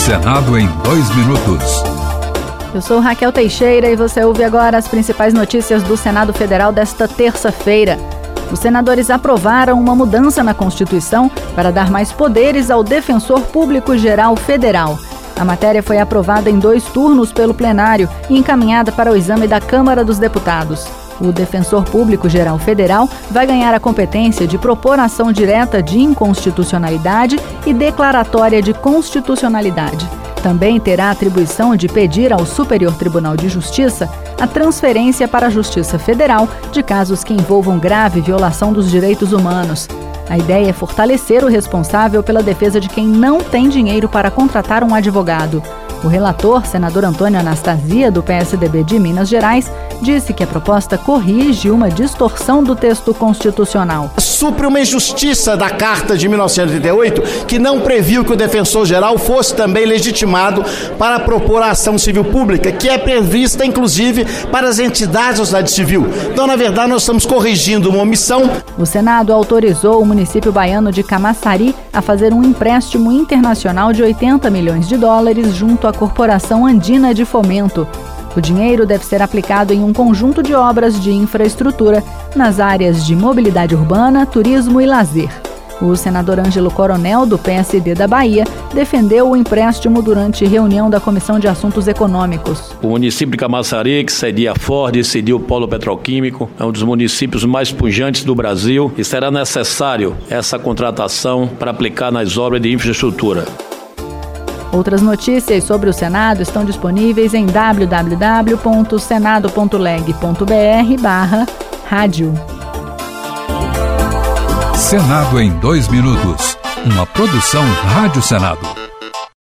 Senado em 2 minutos. Eu sou Raquel Teixeira e você ouve agora as principais notícias do Senado Federal desta terça-feira. Os senadores aprovaram uma mudança na Constituição para dar mais poderes ao Defensor Público Geral Federal. A matéria foi aprovada em 2 turnos pelo plenário e encaminhada para o exame da Câmara dos Deputados. O Defensor Público Geral Federal vai ganhar a competência de propor ação direta de inconstitucionalidade e declaratória de constitucionalidade. Também terá a atribuição de pedir ao Superior Tribunal de Justiça a transferência para a Justiça Federal de casos que envolvam grave violação dos direitos humanos. A ideia é fortalecer o responsável pela defesa de quem não tem dinheiro para contratar um advogado. O relator, senador Antônio Anastasia, do PSDB de Minas Gerais, disse que a proposta corrige uma distorção do texto constitucional. Supre uma injustiça da Carta de 1988, que não previu que o defensor-geral fosse também legitimado para propor a ação civil pública, que é prevista, inclusive, para as entidades da sociedade civil. Então, na verdade, nós estamos corrigindo uma omissão. O Senado autorizou o município baiano de Camaçari a fazer um empréstimo internacional de $80 milhões junto à Corporação Andina de Fomento. O dinheiro deve ser aplicado em um conjunto de obras de infraestrutura nas áreas de mobilidade urbana, turismo e lazer. O senador Ângelo Coronel, do PSD da Bahia, defendeu o empréstimo durante reunião da Comissão de Assuntos Econômicos. O município de Camaçari, que cedia a Ford e cedia o polo petroquímico, é um dos municípios mais pujantes do Brasil e será necessário essa contratação para aplicar nas obras de infraestrutura. Outras notícias sobre o Senado estão disponíveis em www.senado.leg.br/rádio. Senado em 2 minutos. Uma produção Rádio Senado.